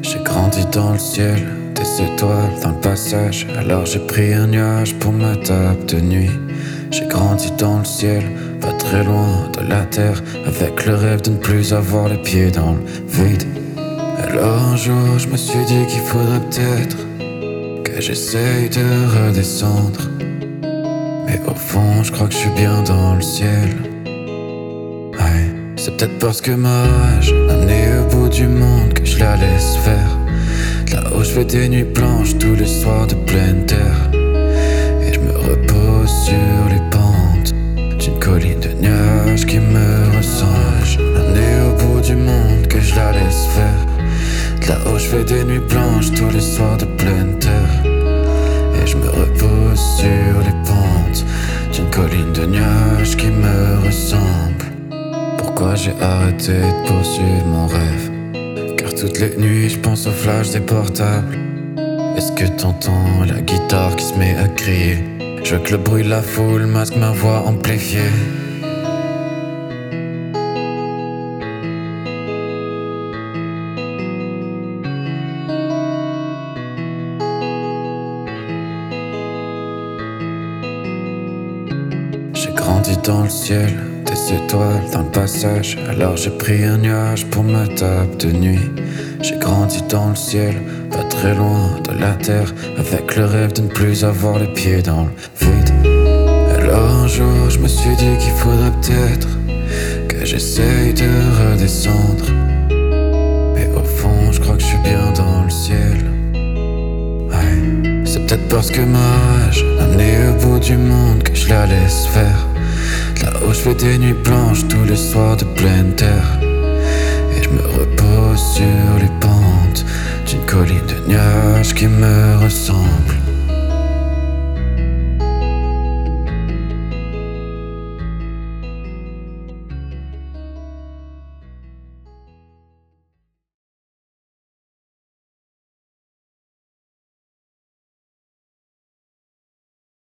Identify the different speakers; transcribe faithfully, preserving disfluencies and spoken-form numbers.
Speaker 1: J'ai grandi dans le ciel, des étoiles dans le passage. Alors j'ai pris un nuage pour ma table de nuit. J'ai grandi dans le ciel, pas très loin de la terre, avec le rêve de ne plus avoir les pieds dans le vide. Alors un jour je me suis dit qu'il faudrait peut-être que j'essaye de redescendre. Mais au fond je crois que je suis bien dans le ciel. Ouais. C'est peut-être parce que ma rage m'a amené au bout du monde que je la laisse faire. Là-haut je fais des nuits blanches tous les soirs de pleine terre. Et je me repose sur les pentes d'une colline de nuages qui me ressemble. M'a amené au bout du monde que je la laisse faire. Là-haut je fais des nuits blanches tous les soirs de pleine terre. Et je me repose sur les pentes d'une colline de nuages qui me ressemble. Pourquoi j'ai arrêté de poursuivre mon rêve? Car toutes les nuits je pense au flash des portables. Est-ce que t'entends la guitare qui se met à crier? Je veux que le bruit de la foule masque ma voix amplifiée. J'ai grandi dans le ciel, des étoiles dans le passage. Alors j'ai pris un nuage pour ma table de nuit. J'ai grandi dans le ciel, pas très loin de la terre, avec le rêve de ne plus avoir les pieds dans le vide. Alors un jour je me suis dit qu'il faudrait peut-être que j'essaye de redescendre. Mais au fond je crois que je suis bien dans le ciel. Ouais. C'est peut-être parce que ma rage m'a amené au bout du monde que je la laisse faire. Là-haut je fais des nuits blanches tous les soirs de pleine terre. Et je me repose sur les pentes d'une colline de nuages qui me ressemble.